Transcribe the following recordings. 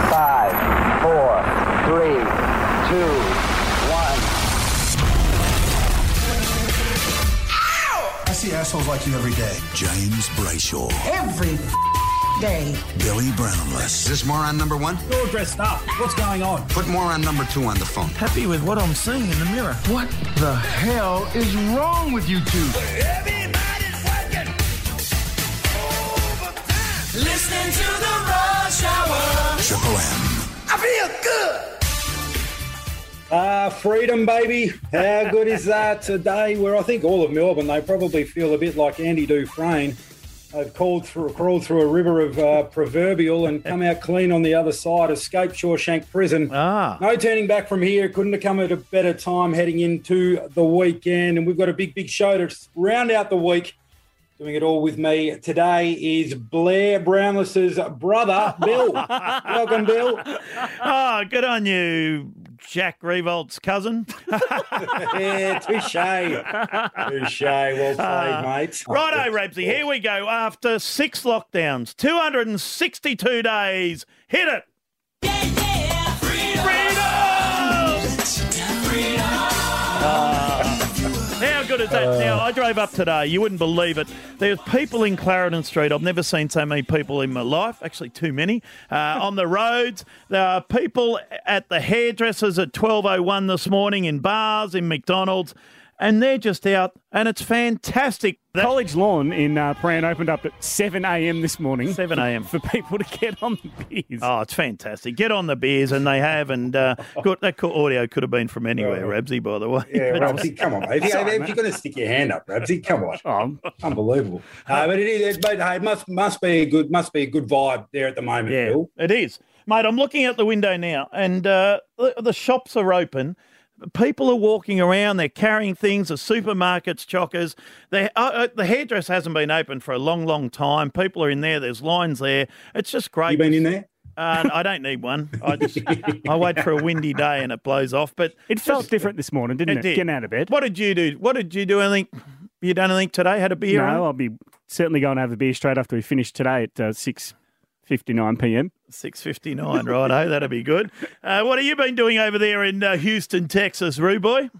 5, 4, 3, 2, 1. I see assholes like you every day. James Brayshaw. Every day. Billy Brownless. Is this moron number 1? You're dressed up. What's going on? Put moron number 2 on the phone. Happy with what I'm seeing in the mirror. What the hell is wrong with you two? Everybody's working overtime. Listening to the Rush Hour. Triple M. I feel good. Freedom, baby. How good is that today? Where I think all of Melbourne, they probably feel a bit like Andy Dufresne. They've crawled through a river of proverbial and come out clean on the other side, escaped Shawshank Prison. No turning back from here. Couldn't have come at a better time heading into the weekend. And we've got a big show to round out the week. Doing it all with me today is Blair Brownless's brother, Bill. Welcome, Bill. Oh, good on you, Jack Revolt's cousin. Yeah, touche. Well played, mate. Righto, Rabsy, here we go. After 6 lockdowns, 262 days. Hit it. Yeah. Freedom. How good is that? Now, I drove up today. You wouldn't believe it. There's people in Clarendon Street. I've never seen so many people in my life. Actually, too many. On the roads. There are people at the hairdressers at 12:01 this morning, in bars, in McDonald's. And they're just out, and it's fantastic. College Lawn in Prahran opened up at 7 a.m. this morning. 7 a.m. For people to get on the beers. Oh, it's fantastic. Get on the beers, and they have. And that audio could have been from anywhere, Rabsy, by the way. Yeah, Rabsy, come on, mate. If you're going to stick your hand up, Rabsy, come on. Unbelievable. But it is. But hey, it must be a good vibe there at the moment, yeah, Bill. It is, mate. I'm looking out the window now, and the shops are open. People are walking around. They're carrying things. The supermarkets, chockers. The hairdresser hasn't been open for a long time. People are in there. There's lines there. It's just great. You been in there? I don't need one. I wait for a windy day and it blows off. But it felt different this morning, didn't it? Getting out of bed. What did you do? Anything? You done anything today? Had a beer? No, I'll be certainly going to have a beer straight after we finish today at 6:59 p.m. 6:59, righto. That'll be good. What have you been doing over there in Houston, Texas, Roo boy?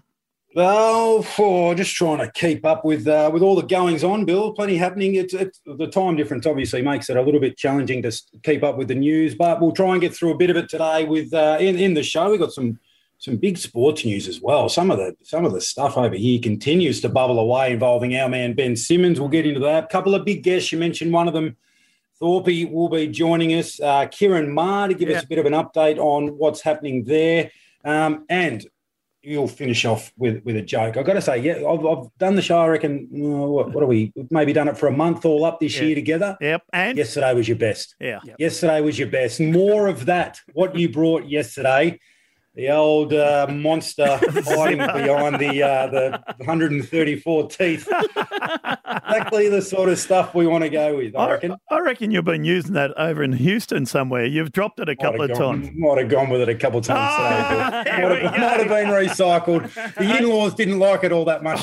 Oh, just trying to keep up with all the goings on, Bill. Plenty happening. It's the time difference obviously makes it a little bit challenging to keep up with the news, but we'll try and get through a bit of it today. With in the show, we've got some big sports news as well. Some of the stuff over here continues to bubble away involving our man Ben Simmons. We'll get into that. A couple of big guests. You mentioned one of them. Thorpe will be joining us, Kieran Maher, to give us a bit of an update on what's happening there. And you'll finish off with a joke. I've got to say, I've done the show, I reckon, what are we? We've maybe done it for a month all up this year together. Yep. And? Yesterday was your best. Yeah. Yesterday was your best. More of that, what you brought yesterday. The old monster hiding behind the 134 teeth. Exactly the sort of stuff we want to go with, I reckon. I reckon you've been using that over in Houston somewhere. You've dropped it a couple of times. Might have gone with it a couple of times today. Might have been recycled. The in-laws didn't like it all that much.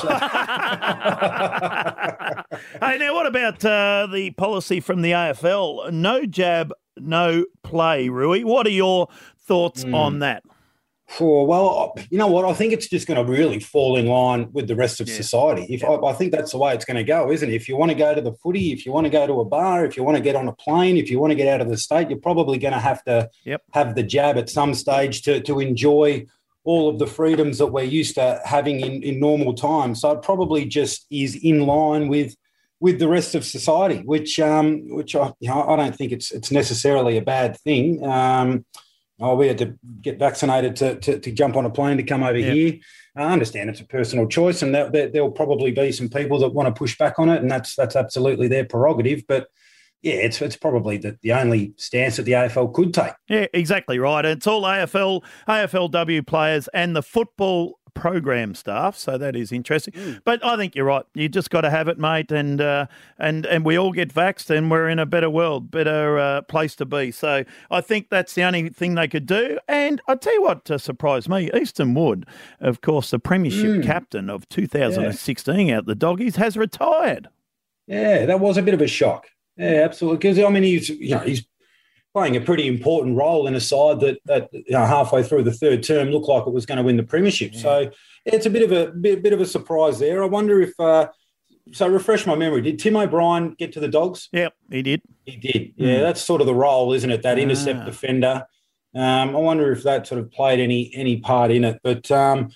Hey, now what about the policy from the AFL? No jab, no play, Rui. What are your thoughts on that? Well, you know what? I think it's just going to really fall in line with the rest of society. I think that's the way it's going to go, isn't it? If you want to go to the footy, if you want to go to a bar, if you want to get on a plane, if you want to get out of the state, you're probably going to have to have the jab at some stage to enjoy all of the freedoms that we're used to having in normal times. So it probably just is in line with the rest of society, which I don't think it's necessarily a bad thing. We had to get vaccinated to jump on a plane to come over here. I understand it's a personal choice, and there'll probably be some people that want to push back on it, and that's absolutely their prerogative. But yeah, it's probably the only stance that the AFL could take. Yeah, exactly right. It's all AFLW players and the football program staff, so that is interesting. But I think you're right. You just got to have it, mate, and we all get vaxxed, and we're in a better world, better place to be. So I think that's the only thing they could do. And I tell you what surprised me, Easton Wood, of course, the premiership captain of 2016 out the Doggies, has retired. Yeah, that was a bit of a shock. Yeah, absolutely. Because I mean, he's playing a pretty important role in a side that halfway through the third term looked like it was going to win the premiership. Yeah. So it's a bit of a surprise there. I wonder if so refresh my memory. Did Tim O'Brien get to the Dogs? Yep, he did. He did. Yeah, that's sort of the role, isn't it? That intercept defender. I wonder if that sort of played any part in it. But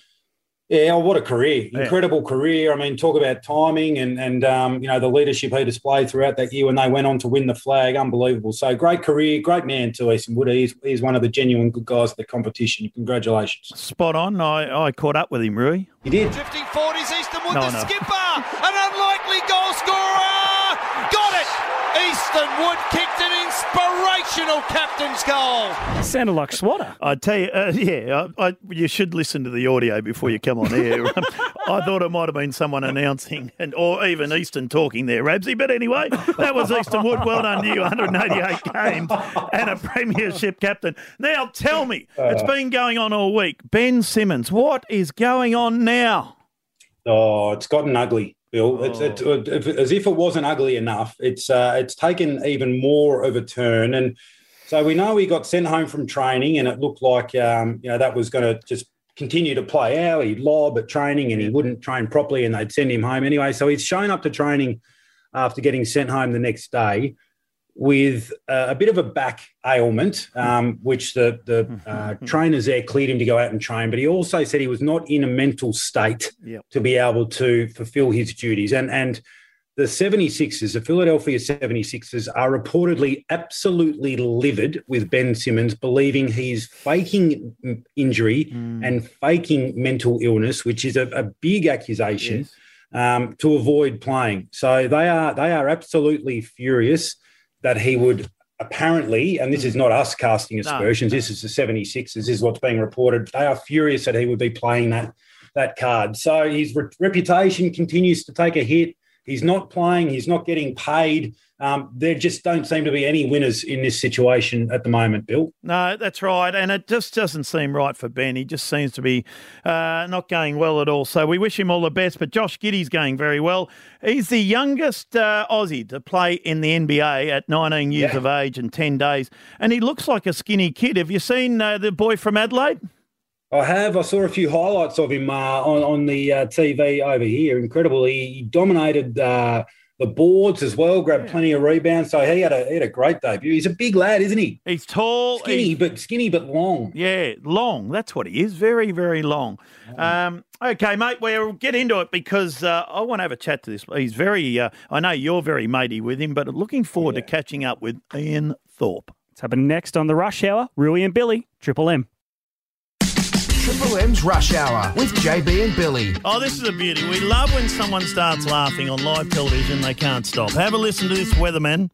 what a career! Incredible career. I mean, talk about timing and the leadership he displayed throughout that year when they went on to win the flag. Unbelievable. So great career, great man too, Easton Wood. He's one of the genuine good guys of the competition. Congratulations. Spot on. I caught up with him, Rui. You did. Drifting forward is Easton Wood, the skipper, an unlikely goal scorer. Got it. Easton Wood kicked an inspirational captain's goal. Sounded like Swatter. I tell you, you should listen to the audio before you come on air. I thought it might have been someone announcing or even Easton talking there, Rabsy. But anyway, that was Easton Wood. Well done to you, 188 games and a premiership captain. Now tell me, it's been going on all week. Ben Simmons, what is going on now? Oh, it's gotten ugly, Bill. It's as if it wasn't ugly enough. It's taken even more of a turn, and so we know he got sent home from training, and it looked like that was going to just continue to play out. He'd lob at training, and he wouldn't train properly, and they'd send him home anyway. So he's shown up to training after getting sent home the next day with a bit of a back ailment, which the trainers there cleared him to go out and train. But he also said he was not in a mental state to be able to fulfill his duties. And the 76ers, the Philadelphia 76ers, are reportedly absolutely livid with Ben Simmons, believing he's faking injury and faking mental illness, which is a big accusation, to avoid playing. So they are absolutely furious that he would apparently, and this is not us casting aspersions, this is the 76ers, this is what's being reported, they are furious that he would be playing that card. So his reputation continues to take a hit. He's not playing. He's not getting paid. There just don't seem to be any winners in this situation at the moment, Bill. No, that's right. And it just doesn't seem right for Ben. He just seems to be not going well at all. So we wish him all the best. But Josh Giddey's going very well. He's the youngest Aussie to play in the NBA at 19 years of age and 10 days. And he looks like a skinny kid. Have you seen the boy from Adelaide? I have. I saw a few highlights of him on the TV over here. Incredible. He dominated the boards as well, grabbed plenty of rebounds. So he had a great debut. He's a big lad, isn't he? He's tall. Skinny but long. Yeah, long. That's what he is. Very, very long. Okay, mate, we'll get into it because I want to have a chat to this. He's very, I know you're very matey with him, but looking forward to catching up with Ian Thorpe. It's happening next on the Rush Hour. Rui and Billy, Triple M. Triple M's Rush Hour with JB and Billy. Oh, this is a beauty. We love when someone starts laughing on live television. They can't stop. Have a listen to this, weatherman.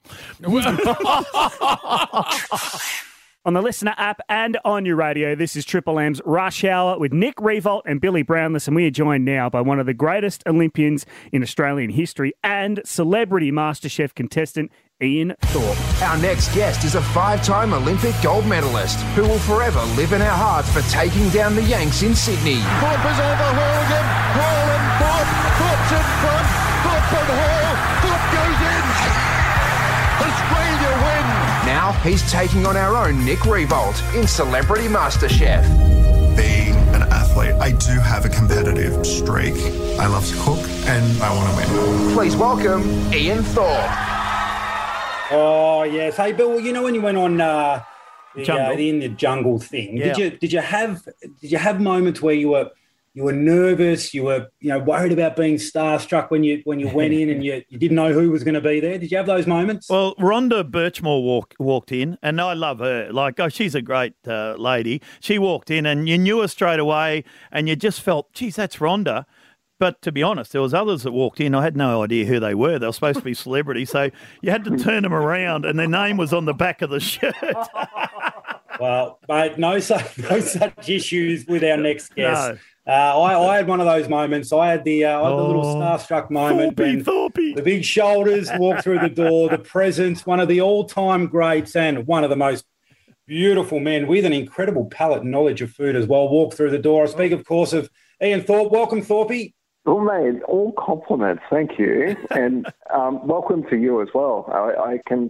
On the Listener app and on your radio, this is Triple M's Rush Hour with Nick Revolt and Billy Brownless, and we are joined now by one of the greatest Olympians in Australian history and celebrity MasterChef contestant, Ian Thorpe. Our next guest is a 5-time Olympic gold medalist who will forever live in our hearts for taking down the Yanks in Sydney. Thorpe is over Horgan. Hall and Thorpe. Thorpe's in front. Thorpe and Hall. Thorpe goes in. Australia win. Now he's taking on our own Nick Revolt in Celebrity MasterChef. Being an athlete, I do have a competitive streak. I love to cook and I want to win. Please welcome Ian Thorpe. Oh yes, hey Bill. You know when you went on the In the Jungle thing, did you have moments where you were nervous, you were worried about being starstruck when you went in and you didn't know who was going to be there? Did you have those moments? Well, Rhonda Birchmore walked in, and I love her. She's a great lady. She walked in, and you knew her straight away, and you just felt, geez, that's Rhonda. But to be honest, there was others that walked in. I had no idea who they were. They were supposed to be celebrities, so you had to turn them around, and their name was on the back of the shirt. Well, mate, no such issues with our next guest. No. I had one of those moments. I had the little starstruck moment when the big shoulders walked through the door, the presence, one of the all-time greats and one of the most beautiful men with an incredible palate and knowledge of food as well, walked through the door. I speak, of course, of Ian Thorpe. Welcome, Thorpey. Well, mate, all compliments, thank you. And welcome to you as well. I can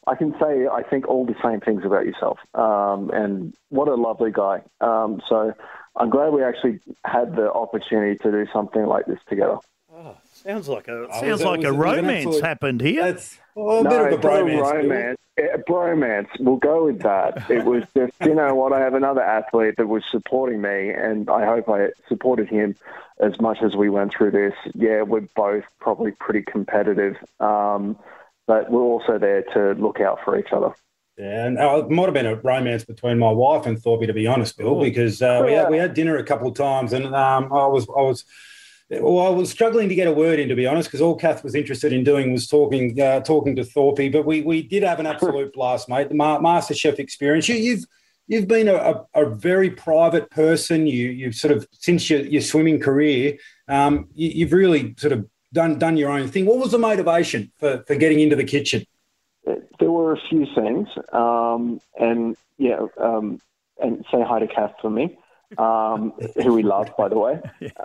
I can say, I think, all the same things about yourself. And what a lovely guy. So I'm glad we actually had the opportunity to do something like this together. Oh, sounds like a romance happened here. It's a bit of a bromance. Bromance. We'll go with that. It was just, you know what, I have another athlete that was supporting me, and I hope I supported him as much as we went through this. Yeah, we're both probably pretty competitive, but we're also there to look out for each other. Yeah, and it might have been a romance between my wife and Thorpe, to be honest, Bill, because we had dinner a couple of times, and I was struggling to get a word in, to be honest, because all Kath was interested in doing was talking to Thorpe. But we did have an absolute blast, mate. The MasterChef experience. You've been a very private person. You've sort of, since your swimming career, you've really sort of done your own thing. What was the motivation for getting into the kitchen? There were a few things, and say hi to Kath for me. Who we love, by the way.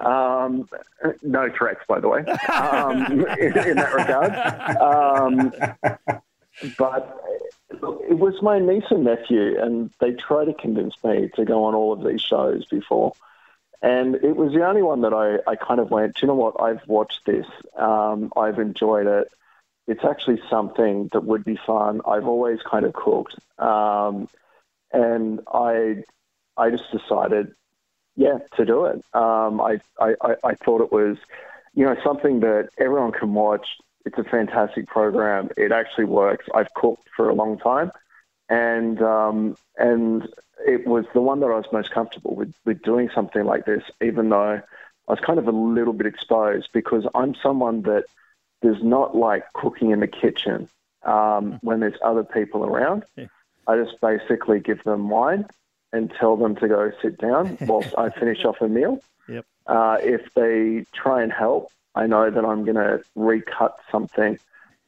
No threats, by the way, in that regard. But it was my niece and nephew, and they tried to convince me to go on all of these shows before. And it was the only one that I kind of went, do you know what, I've watched this. I've enjoyed it. It's actually something that would be fun. I've always kind of cooked. And I just decided, to do it. I thought it was, something that everyone can watch. It's a fantastic program. It actually works. I've cooked for a long time, and it was the one that I was most comfortable with doing something like this, even though I was kind of a little bit exposed, because I'm someone that does not like cooking in the kitchen when there's other people around. Yeah. I just basically give them wine and tell them to go sit down whilst I finish off a meal. Yep. If they try and help, I know that I'm going to recut something,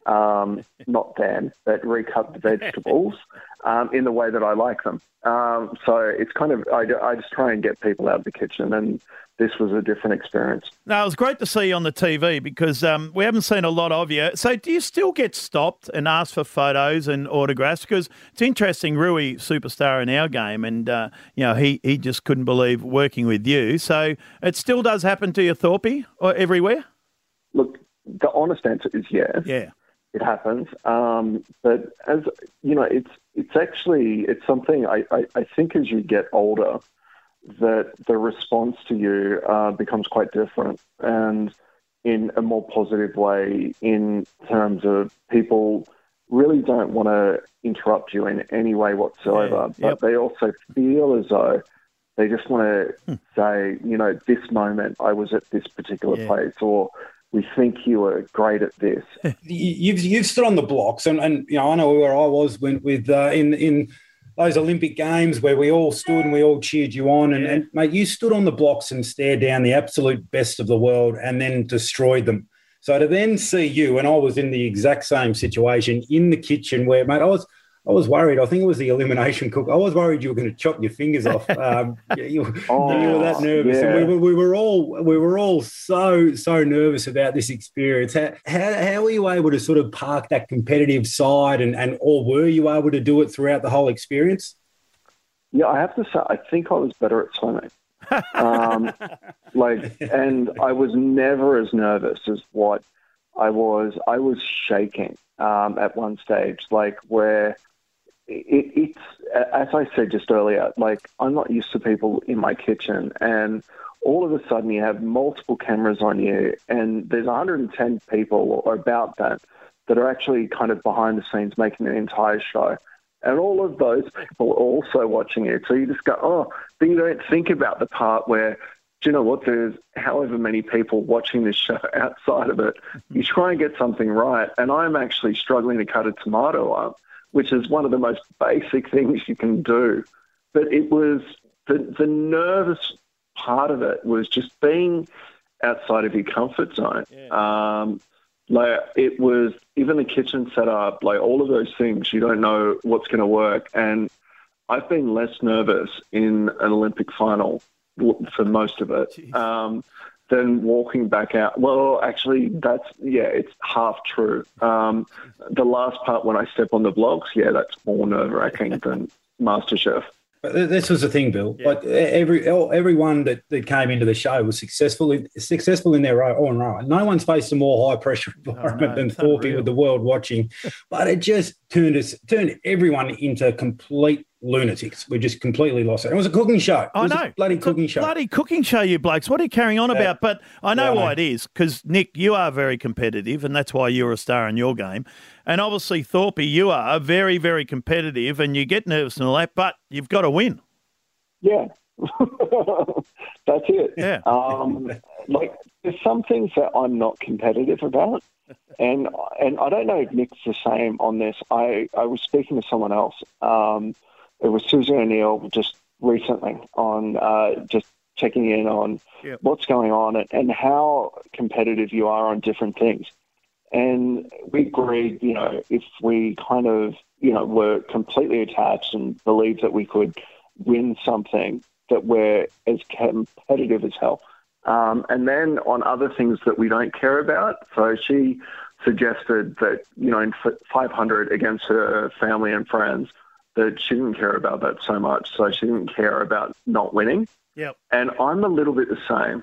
not them, but recut the vegetables in the way that I like them. So it's kind of, I just try and get people out of the kitchen, and this was a different experience. No, it was great to see you on the TV, because we haven't seen a lot of you. So do you still get stopped and asked for photos and autographs? Because it's interesting, Rui, superstar in our game, and he just couldn't believe working with you. So it still does happen to you, Thorpe, or everywhere? Look, the honest answer is yes. Yeah. It happens. But as you know, it's something I think as you get older, that the response to you becomes quite different, and in a more positive way, in terms of people really don't want to interrupt you in any way whatsoever, but they also feel as though they just want to say, this moment I was at this particular place, or we think you were great at this. You've stood on the blocks, and I know where I was in those Olympic Games where we all stood and we all cheered you on. And mate, you stood on the blocks and stared down the absolute best of the world and then destroyed them. So to then see you, and I was in the exact same situation in the kitchen where, mate, I was worried. I think it was the elimination cook. I was worried you were going to chop your fingers off. You were that nervous. Yeah. And we were all so nervous about this experience. How were you able to sort of park that competitive side, or were you able to do it throughout the whole experience? Yeah, I have to say, I think I was better at swimming. And I was never as nervous as what I was. I was shaking at one stage, where it's, as I said just earlier, I'm not used to people in my kitchen, and all of a sudden you have multiple cameras on you, and there's 110 people or about that are actually kind of behind the scenes making the entire show. And all of those people are also watching it. So you just go, but you don't think about the part where, do you know what, there's however many people watching this show outside of it. You try and get something right. And I'm actually struggling to cut a tomato up, which is one of the most basic things you can do. But it was the nervous part of it was just being outside of your comfort zone. Yeah. It was even the kitchen setup, all of those things, you don't know what's going to work. And I've been less nervous in an Olympic final for most of it. than walking back out. Well, actually, it's half true. The last part when I step on the blocks, that's more nerve-wracking than MasterChef. But this was the thing, Bill. Like everyone that came into the show was successful in their own right. No one's faced a more high-pressure environment than Thorpe with the world watching. But it just turned everyone into complete lunatics. We just completely lost it. It was a cooking show. I know. A bloody cooking show. Bloody cooking show, you blokes. What are you carrying on about? But I know why it is, because, Nick, you are very competitive, and that's why you're a star in your game. And obviously, Thorpe, you are very, very competitive, and you get nervous and all that, but you've got to win. Yeah. That's it. Yeah. There's some things that I'm not competitive about, and I don't know if Nick's the same on this. I was speaking to someone else. It was Susie O'Neill just recently on just checking in on what's going on and how competitive you are on different things. And we agreed, if we kind of, were completely attached and believed that we could win something, that we're as competitive as hell. And then on other things that we don't care about. So she suggested that, in 500 against her family and friends, that she didn't care about that so much. So she didn't care about not winning. Yep. And I'm a little bit the same.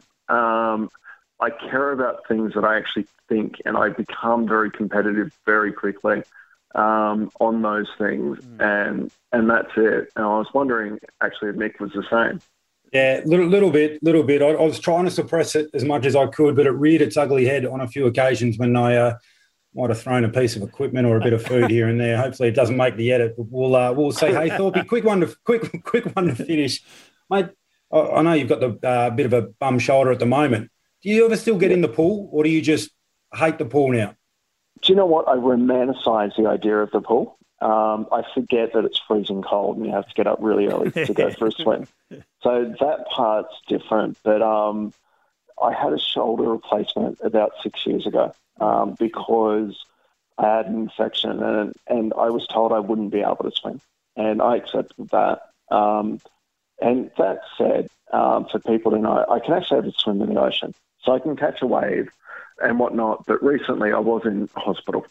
I care about things that I actually think, and I become very competitive very quickly on those things. And that's it. And I was wondering, actually, if Nick was the same. Yeah, little bit. I was trying to suppress it as much as I could, but it reared its ugly head on a few occasions when I might have thrown a piece of equipment or a bit of food here and there. Hopefully, it doesn't make the edit. But we'll say, hey, Thorpe, quick one to finish, mate. I know you've got the bit of a bum shoulder at the moment. Do you ever still get in the pool, or do you just hate the pool now? Do you know what? I romanticize the idea of the pool. I forget that it's freezing cold and you have to get up really early to go for a swim. So that part's different. But I had a shoulder replacement about 6 years ago because I had an infection and I was told I wouldn't be able to swim. And I accepted that. And that said, for people to know, I can actually have a swim in the ocean. So I can catch a wave and whatnot. But recently I was in hospital.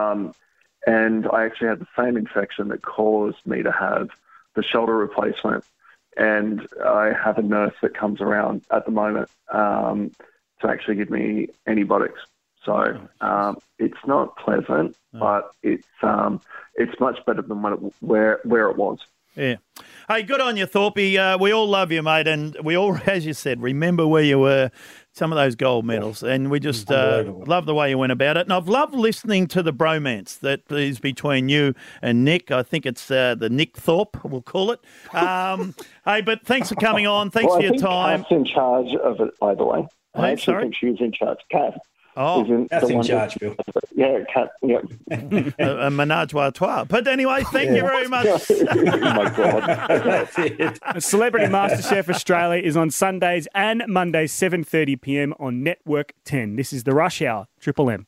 And I actually had the same infection that caused me to have the shoulder replacement. And I have a nurse that comes around at the moment to actually give me antibiotics. So it's not pleasant, but it's much better than where it was. Yeah. Hey, good on you, Thorpe. We all love you, mate, and we all, as you said, remember where you were, some of those gold medals, and we just love the way you went about it. And I've loved listening to the bromance that is between you and Nick. I think it's the Nick Thorpe, we'll call it. Hey, but thanks for coming on. Thanks for your time. Kath's in charge of it, by the way. I actually think she was in charge. Kath. Oh, that's in charge, Bill. Yeah, Kat, yeah. A menage a trois. But anyway, thank you very much. Oh, my God. That's it. Celebrity MasterChef Australia is on Sundays and Mondays, 7:30 p.m. on Network 10. This is The Rush Hour, Triple M.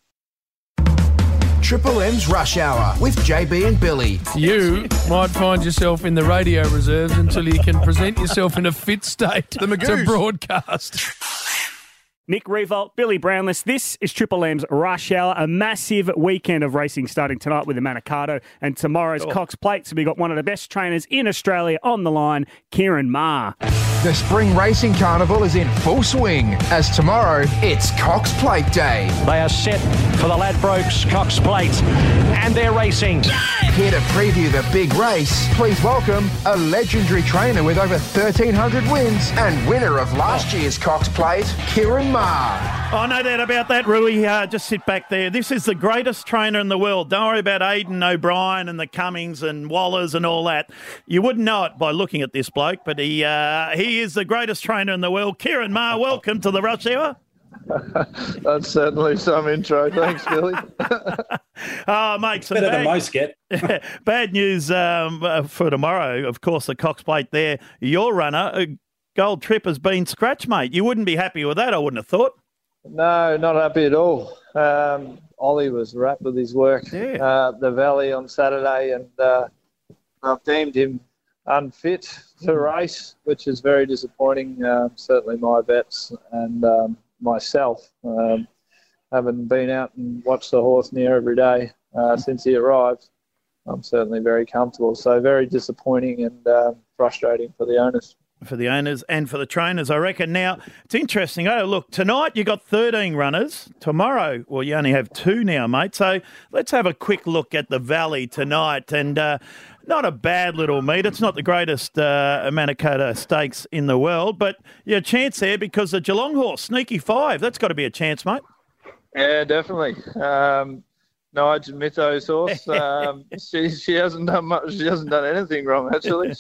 Triple M's Rush Hour with JB and Billy. You might find yourself in the radio reserves until you can present yourself in a fit state to broadcast. Nick Revolt, Billy Brownless. This is Triple M's Rush Hour, a massive weekend of racing starting tonight with the Manikato and tomorrow's Cox Plate. So we've got one of the best trainers in Australia on the line, Kieran Maher. The Spring Racing Carnival is in full swing as tomorrow it's Cox Plate Day. They are set for the Ladbrokes Cox Plate and they're racing. Here to preview the big race, please welcome a legendary trainer with over 1,300 wins and winner of last year's Cox Plate, Kieran Maher. Oh, no doubt about that, Rui. Just sit back there. This is the greatest trainer in the world. Don't worry about Aidan O'Brien and the Cummings and Wallers and all that. You wouldn't know it by looking at this bloke, but he is the greatest trainer in the world. Kieran Maher, welcome to the Rush Hour. That's certainly some intro. Thanks, Billy. Oh, mate. Better than most get. Bad news for tomorrow. Of course, the Cox Plate there. Your runner, Gold Trip, has been scratched, mate. You wouldn't be happy with that, I wouldn't have thought. No, not happy at all. Ollie was wrapped with his work. The Valley on Saturday, and I've deemed him unfit to race, which is very disappointing. Certainly my bets, and myself, having been out and watched the horse near every day since he arrived, I'm certainly very comfortable. So very disappointing and frustrating for the owners. For the owners and for the trainers, I reckon. Now, it's interesting. Oh, look, tonight you got 13 runners. Tomorrow, well, you only have 2 now, mate. So let's have a quick look at the Valley tonight. And not a bad little meet. It's not the greatest Manikato Stakes in the world, but your chance there because the Geelong horse, Sneaky 5, that's got to be a chance, mate. Yeah, definitely. Nigel Mitho's horse. She hasn't done much. She hasn't done anything wrong, actually.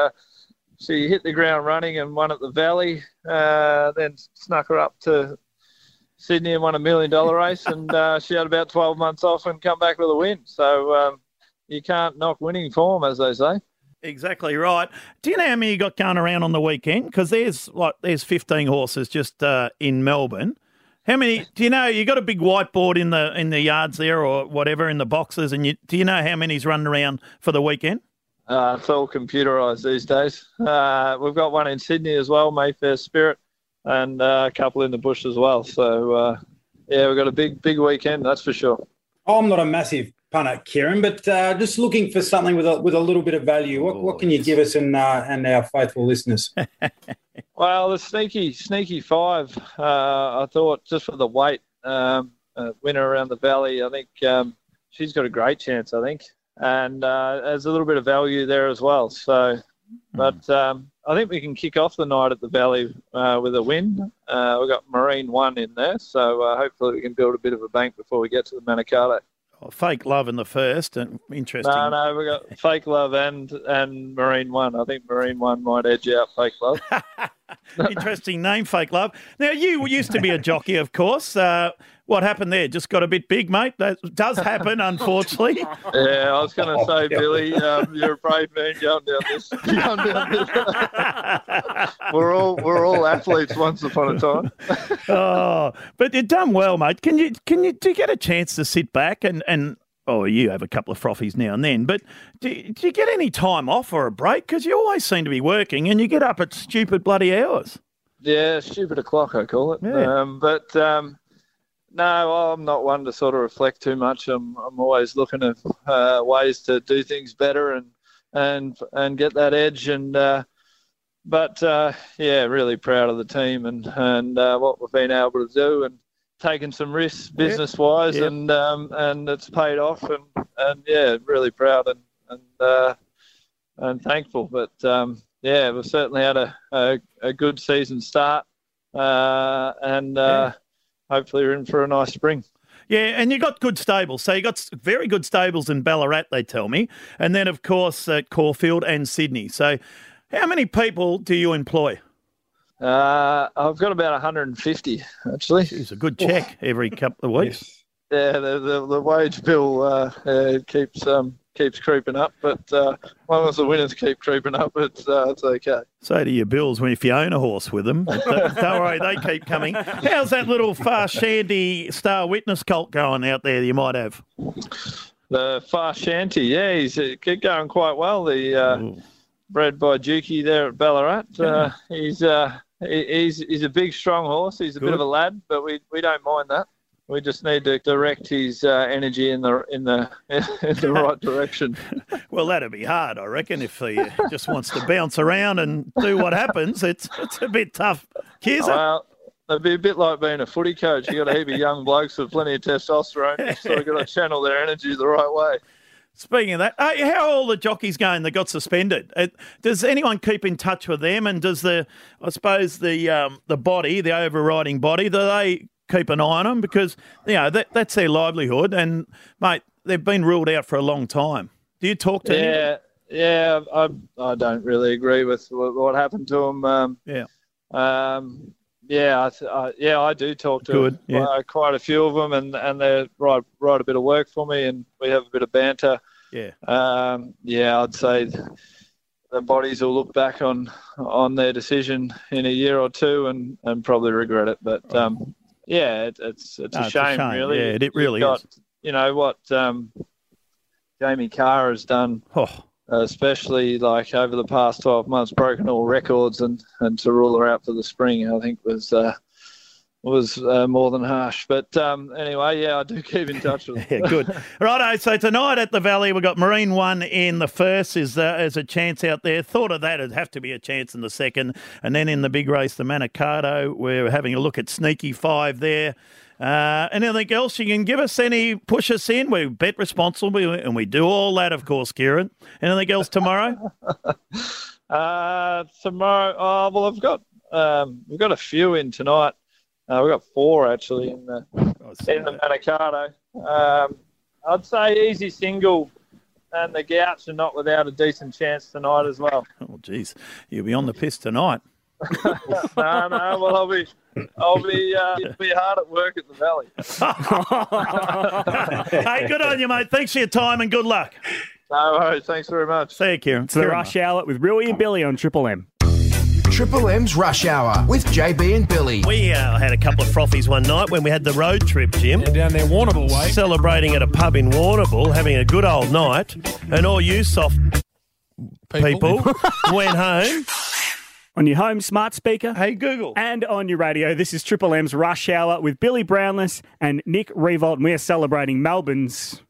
She hit the ground running and won at the Valley, then snuck her up to Sydney and won $1 million race, and she had about 12 months off and come back with a win. So you can't knock winning form, as they say. Exactly right. Do you know how many you got going around on the weekend? Because there's 15 horses just in Melbourne. How many? Do you know? You got a big whiteboard in the yards there, or whatever, in the boxes, and do you know how many's running around for the weekend? It's all computerised these days. We've got one in Sydney as well, Mayfair Spirit, and a couple in the bush as well. So, we've got a big weekend, that's for sure. I'm not a massive punter, Kieran, but just looking for something with a little bit of value. What can you give us and our faithful listeners? Well, the Sneaky 5, I thought just for the weight, winner around the Valley, I think she's got a great chance, I think. And there's a little bit of value there as well. So, but I think we can kick off the night at the Valley with a win. We've got Marine 1 in there, so hopefully we can build a bit of a bank before we get to the Manikato. Oh, Fake Love in the first, and interesting. No, we've got Fake Love and Marine 1. I think Marine 1 might edge out Fake Love. Interesting name, Fake Love. Now, you used to be a jockey, of course. What happened there? Just got a bit big, mate. That does happen, unfortunately. Yeah, I was going to say, Billy, you're a brave man going down this. We're all athletes once upon a time. Oh, but you've done well, mate. Do you get a chance to sit back and you have a couple of frothies now and then, but do you get any time off or a break? Because you always seem to be working and you get up at stupid bloody hours. Yeah, stupid o'clock, I call it. Yeah. No, I'm not one to sort of reflect too much. I'm always looking at ways to do things better and get that edge. And really proud of the team and what we've been able to do and taken some risks business wise, and it's paid off. And really proud and thankful. But we've certainly had a good season start hopefully we're in for a nice spring. Yeah, and you got good stables. So you got very good stables in Ballarat, they tell me. And then, of course, at Caulfield and Sydney. So how many people do you employ? I've got about 150, actually. It's a good check every couple of weeks. Yeah, the wage bill keeps creeping up, but as long as the winners keep creeping up, it's okay. So do your bills if you own a horse with them. Don't worry, they keep coming. How's that little Fast Shanty Star Witness colt going out there that you might have? The Fast Shanty, yeah, he's going quite well. Bred by Dukey there at Ballarat. He's a big, strong horse. He's a bit of a lad, but we don't mind that. We just need to direct his energy in the right direction. Well, that'd be hard, I reckon, if he just wants to bounce around and do what happens. It's a bit tough. Well, it'd be a bit like being a footy coach. You got a heap of young blokes with plenty of testosterone. You've sort of got to channel their energy the right way. Speaking of that, how are all the jockeys going that got suspended? Does anyone keep in touch with them? And does the body, the overriding body, do they keep an eye on them? Because, that's their livelihood. And, mate, they've been ruled out for a long time. Do you talk to them? Yeah, I don't really agree with what happened to them. I do talk to quite a few of them, and they write a bit of work for me, and we have a bit of banter. Yeah. I'd say the bodies will look back on their decision in a year or two and probably regret it. But it's a shame, really. Yeah, it really is. You know what Jamie Carr has done. Especially like over the past 12 months, broken all records and to rule her out for the spring, I think was more than harsh. But anyway, I do keep in touch with them. Yeah, good. Righto, so tonight at the Valley, we've got Marine 1 in the first. Is a chance out there. Thought of that, it'd have to be a chance in the second. And then in the big race, the Manikato, we're having a look at Sneaky 5 there. Anything else you can give us? Push us in? We bet responsibly, and we do all that, of course, Kieran. Anything else tomorrow? Tomorrow, we've got a few in tonight. We've got 4 actually in the Manikato. I'd say Easy Single and the Gouts are not without a decent chance tonight as well. Oh, geez, you'll be on the piss tonight. No. Well, I'll be hard at work at the Valley. Hey, good on you, mate. Thanks for your time and good luck. No worries. Thanks very much. See you, Kieran. It's the Rush Hour with Rui and Billy on Triple M. Triple M's Rush Hour with JB and Billy. We had a couple of frothies one night when we had the road trip, Jim. Yeah, down there, Warrnambool way. Celebrating at a pub in Warrnambool, having a good old night. And all you soft people went home. On your home smart speaker. Hey, Google. And on your radio. This is Triple M's Rush Hour with Billy Brownless and Nick Revolt. And we are celebrating Melbourne's...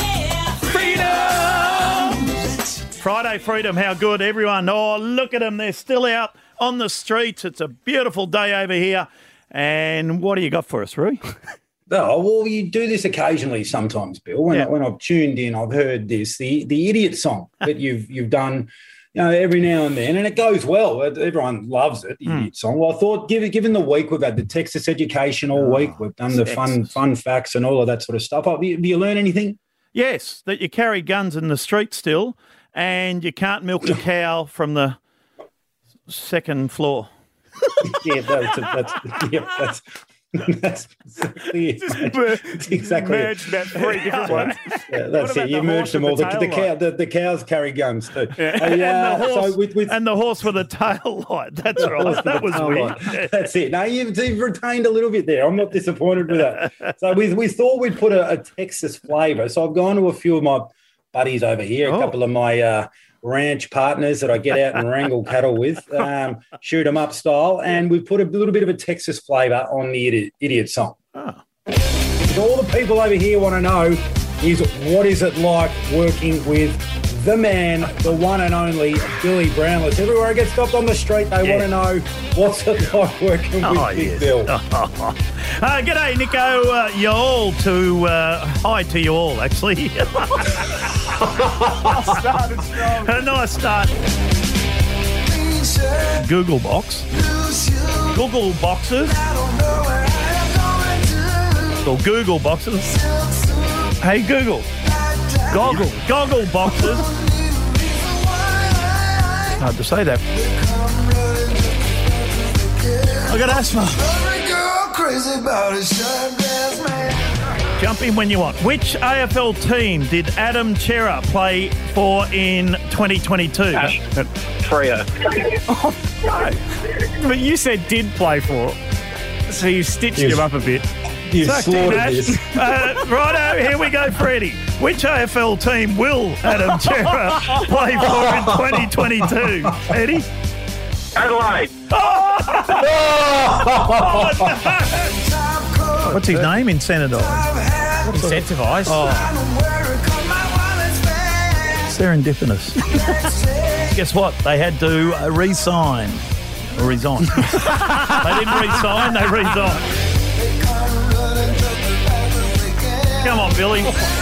Friday Freedom, how good, everyone. Oh, look at them. They're still out on the streets. It's a beautiful day over here. And what do you got for us, Rui? Oh, well, you do this occasionally sometimes, Bill. When I've tuned in, I've heard this, the Idiot song that you've done, every now and then, and it goes well. Everyone loves it, the Idiot song. Well, I thought, given the week we've had the Texas education all week, we've done the fun facts and all of that sort of stuff. Have you learned anything? Yes, that you carry guns in the street still, and you can't milk a cow from the second floor. That's exactly it. That's exactly merged about 3 different ones. Yeah, that's it. You merged them all. The cows carry guns too. Yeah. And the horse with a tail light. That's right. That was weird. That's it. No, you've retained a little bit there. I'm not disappointed with that. So we thought we'd put a Texas flavour. So I've gone to a few of my buddies over here, a couple of my ranch partners that I get out and wrangle cattle with, shoot 'em up style, and we've put a little bit of a Texas flavour on the Idiot song. Oh. All the people over here want to know is what is it like working with the man, the one and only Billy Brownless. Everywhere I get stopped on the street, they want to know what's it like working with Big Bill. G'day, Nico. Y'all hi to you all, actually. Started strong. A nice start. Google Box. Google Boxes. Or Google Boxes. Hey, Google. Goggle Boxes. Hard to say that. I got asthma. Jump in when you want. Which AFL team did Adam Chera play for in 2022? Freo. Oh, no. But you said did play for, so you stitched him up a bit. You slaughtered this. Righto, here we go, Freddie. Which AFL team will Adam Chera play for in 2022? Eddie? Adelaide. Oh, no. What's his name? Incentivised. Oh. Serendipitous. Guess what? They had to resign. Or resign. They didn't resign, they resigned. Come on, Billy.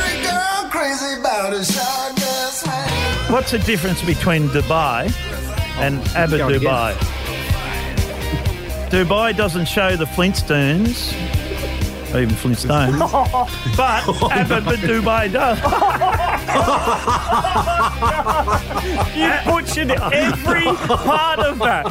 What's the difference between Dubai and Abu Dubai? Dubai doesn't show the Flintstones, or even Flintstones, but Abu Dubai does. You butchered every part of that.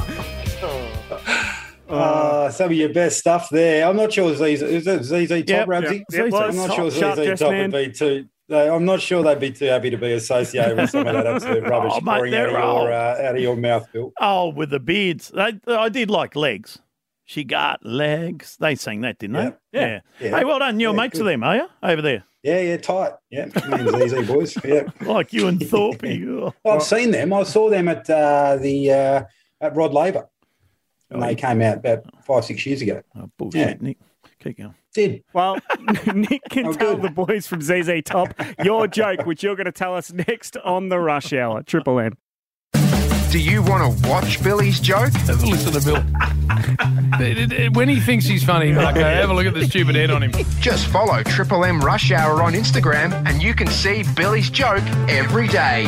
Some of your best stuff there. I'm not sure ZZ Top, Ramsey? I'm not sure ZZ Top would be too. I'm not sure they'd be too happy to be associated with some of that absolute rubbish pouring out of your mouth, Bill. Oh, with the beards. I did like legs. She got legs. They sang that, didn't they? Yeah. Hey, well done. You're mates with them, are you? Over there. Yeah, tight. Yeah, me and ZZ boys. Yeah. Like you and Thorpe. I've seen them. I saw them at at Rod Laver. And they came out about 5-6 years ago. Oh, bullshit, Nick. Keep going. Did. Well, Nick can tell the boys from ZZ Top your joke, which you're going to tell us next on the Rush Hour. Triple M. Do you want to watch Billy's joke? Have a listen to Bill. When he thinks he's funny, Marco, have a look at the stupid head on him. Just follow Triple M Rush Hour on Instagram and you can see Billy's joke every day.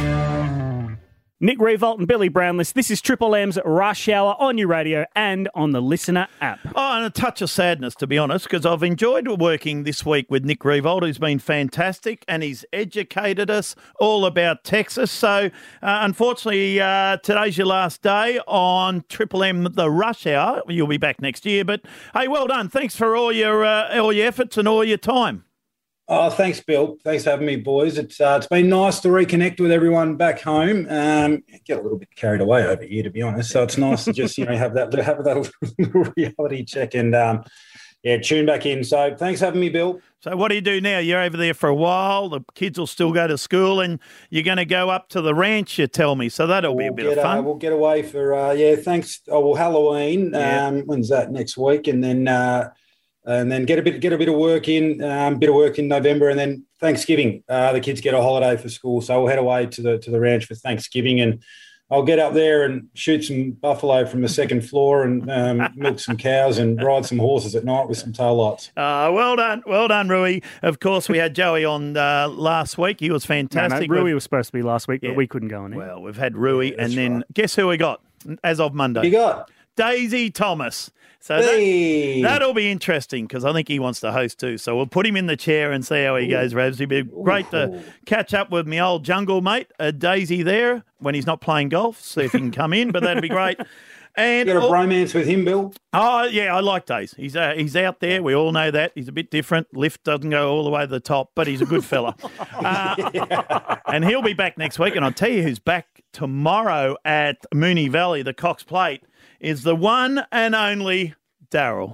Nick Revolt and Billy Brownless. This is Triple M's Rush Hour on your radio and on the Listener app. Oh, and a touch of sadness, to be honest, because I've enjoyed working this week with Nick Revolt, who's been fantastic, and he's educated us all about Texas. So, unfortunately, today's your last day on Triple M, the Rush Hour. You'll be back next year, but hey, well done. Thanks for all your efforts and all your time. Oh, thanks, Bill. Thanks for having me, boys. It's been nice to reconnect with everyone back home. Get a little bit carried away over here, to be honest. So it's nice to just have that little reality check and tune back in. So thanks for having me, Bill. So what do you do now? You're over there for a while. The kids will still go to school, and you're going to go up to the ranch. You tell me. So that'll be a bit of fun. We'll get away for thanks. Oh well, Halloween. When's that? Next week, and then get a bit of work in, November, and then Thanksgiving. The kids get a holiday for school, so we'll head away to the ranch for Thanksgiving, and I'll get up there and shoot some buffalo from the second floor and milk some cows and ride some horses at night with some tail lights. Well done, Rui. Of course, we had Joey on last week. He was fantastic. No, Rui was supposed to be last week, but we couldn't go on there. Well, we've had Rui, and then guess who we got as of Monday? You got Daisy Thomas. So that'll be interesting because I think he wants to host too. So we'll put him in the chair and see how he goes, Ravs. It'd be great to catch up with my old jungle mate, Daisy, there when he's not playing golf. See if he can come in, but that'd be great. And you got a bromance with him, Bill? Oh, yeah, I like Daisy. He's out there. We all know that. He's a bit different. Lift doesn't go all the way to the top, but he's a good fella. And he'll be back next week. And I'll tell you who's back tomorrow at Moonee Valley, the Cox Plate, is the one and only Daryl.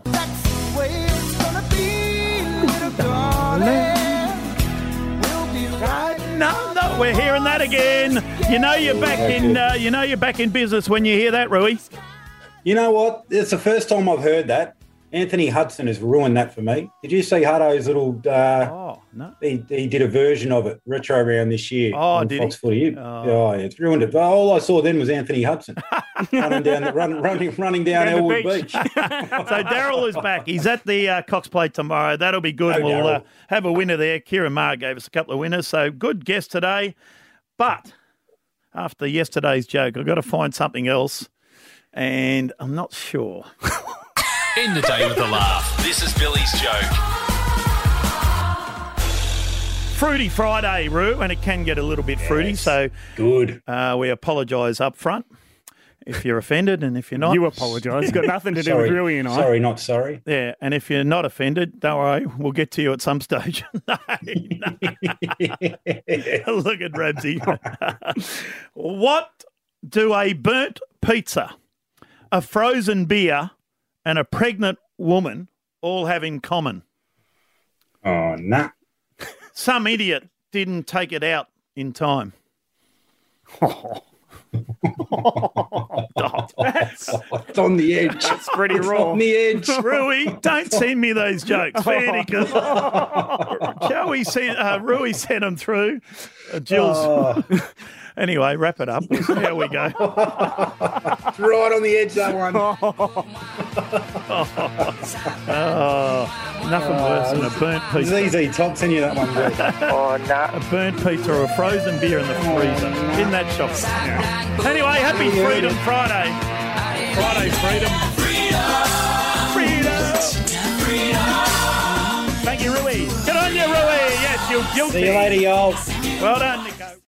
No, we're hearing that again. You know you're back in business when you hear that, Rui. You know what? It's the first time I've heard that. Anthony Hudson has ruined that for me. Did you see Hutto's little... no. He did a version of it, retro round this year. Oh, did Fox he? Footy. It's ruined it. All I saw then was Anthony Hudson running down Elwood Beach. So Daryl is back. He's at the Cox Plate tomorrow. That'll be good. We'll have a winner there. Kieran Maher gave us a couple of winners. So good guest today. But after yesterday's joke, I've got to find something else. And I'm not sure. End the day with a laugh. This is Billy's joke. Fruity Friday, Roo, and it can get a little bit fruity. So good. We apologise up front if you're offended, and if you're not, you apologise. It's got nothing to do with Rui and I. Sorry, not sorry. Yeah, and if you're not offended, don't worry, we'll get to you at some stage. No. Look at Ramsey. What do a burnt pizza, a frozen beer, and a pregnant woman all have in common? Oh, nah. Some idiot didn't take it out in time. It's on the edge. That's pretty raw. On the edge. Rui, don't send me those jokes, Fanny, because Rui sent them through. Jill's. Anyway, wrap it up. We'll see how we go. It's right on the edge, that one. Nothing worse than a burnt pizza. It's easy. Top, send you that one. A burnt pizza or a frozen beer in the freezer. In that shop. Yeah. Anyway, happy Freedom Friday. Friday Freedom. Freedom. Thank you, Rui. Good on you, Rui. Yes, you'll guilty. See you later, y'all. Well done, Nico.